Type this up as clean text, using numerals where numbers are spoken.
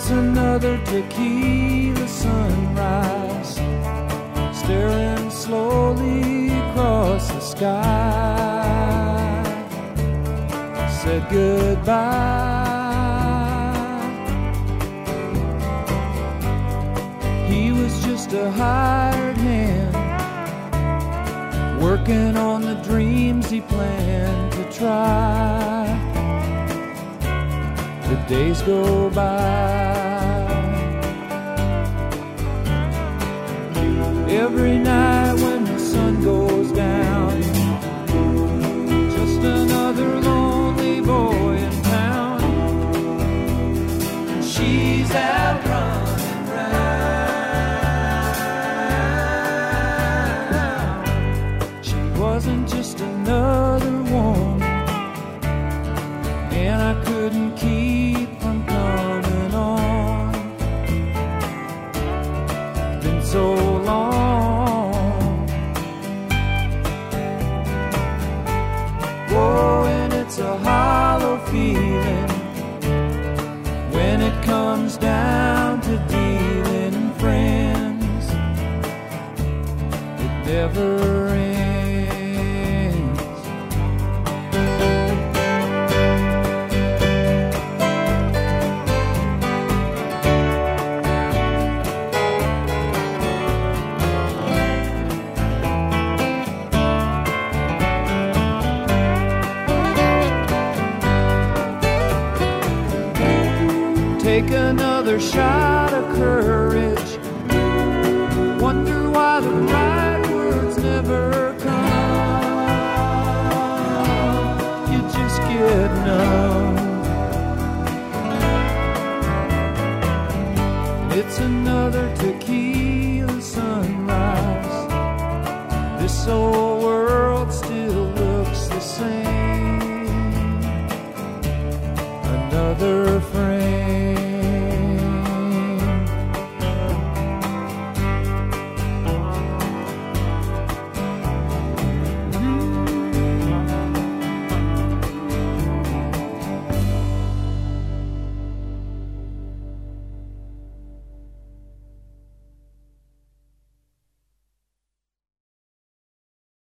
It's another tequila sunrise, staring slowly across the sky. Said goodbye. He was just a hired hand, working on the dreams he planned to try. The days go by. Every night when the sun goes down, just another lonely boy in town. And she's out running round. She wasn't just another woman, and I couldn't keep from coming on. Been so long. Oh, and it's a hollow feeling when it comes down to dealing in friends. It never ends. Take another shot of courage. Wonder why the right words never come. You just get numb. It's another tequila sunrise. This old world still looks the same. Another friend.